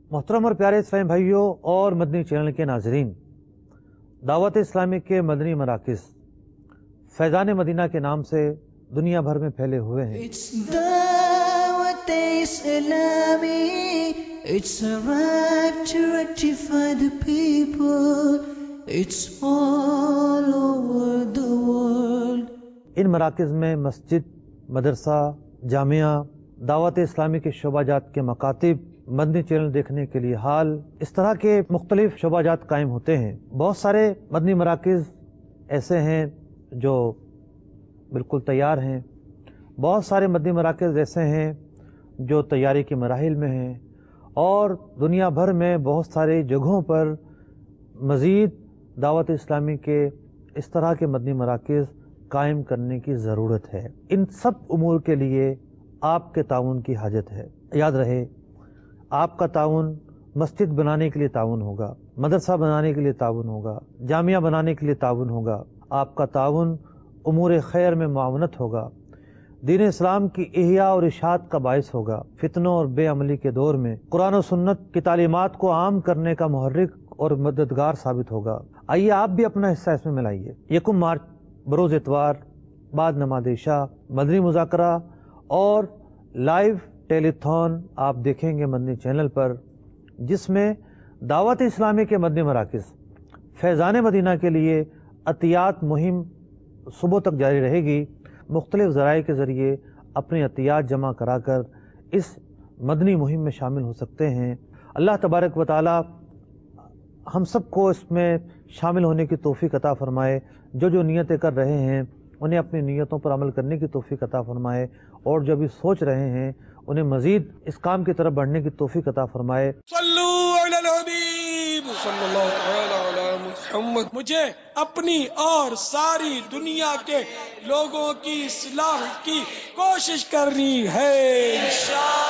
मोहतरम और प्यारे इस्लामी भाइयों और मदनी चैनल के नाजरीन, दावत इस्लामी के मदनी मराकिज़ फैज़ान मदीना के नाम से दुनिया भर में फैले हुए हैं। Dawat Islami, it's a right to rectify the people, it's all over the world. इन मराकिज़ में मस्जिद, मदरसा, जामिया, दावत इस्लामी के शोबाजात के मकातिब, मदनी चैनल देखने के लिए हाल, इस तरह के मुख्तलिफ शोबाजात कायम होते हैं। बहुत सारे मदनी मराकिज़ ऐसे हैं जो बिल्कुल तैयार हैं, बहुत सारे मदनी मराकिज़ ऐसे हैं जो तैयारी के मराहिल में हैं, और दुनिया भर में बहुत सारी जगहों पर मज़ीद दावत इस्लामी के इस तरह के मदनी मराकिज़ कायम करने की ज़रूरत है। इन सब उमूर के लिए आपके ताउन की हाजत है। याद रहे, आपका ताउन मस्जिद बनाने के लिए ताउन होगा, मदरसा बनाने के लिए ताउन होगा, जामिया बनाने के लिए ताउन होगा, आपका ताउन उमूर खैर में मुआवनत होगा, दीन इस्लाम की इहिया और इशाअत का बायस होगा, फितनों और बेअमली के दौर में कुरान और सुन्नत की तालीमात को आम करने का मुहर्रिक और मददगार साबित होगा। आइए आप भी अपना हिस्सा इसमें मिलाइए। 1 मार्च बरोज इतवार बाद नमाज इशा मदनी मुज़ाकरा और लाइव टेलीथॉन आप देखेंगे मदनी चैनल पर, जिसमें दावत इस्लामी के मदनी मराकिज़ फैज़ान मदीना के लिए अतियात मुहिम सुबह तक जारी रहेगी। मुख्तलिफ ज़राए के ज़रिए अपने अतियात जमा कराकर इस मदनी मुहिम में शामिल हो सकते हैं। अल्लाह तबारक व तआला हम सबको इसमें शामिल होने की तौफीक अता फरमाए। जो नियतें कर रहे हैं उन्हें अपनी नियतों पर अमल करने की तौफीक अता फरमाए, और जो भी सोच रहे हैं उन्हें मजीद इस काम की तरफ बढ़ने की तौफीक अता फरमाए। सल्लू अला हबीब सल्लल्लाहु तआला अला मुहम्मद। मुझे अपनी और सारी दुनिया के लोगों की इस्लाह की कोशिश करनी है इंशाअल्लाह।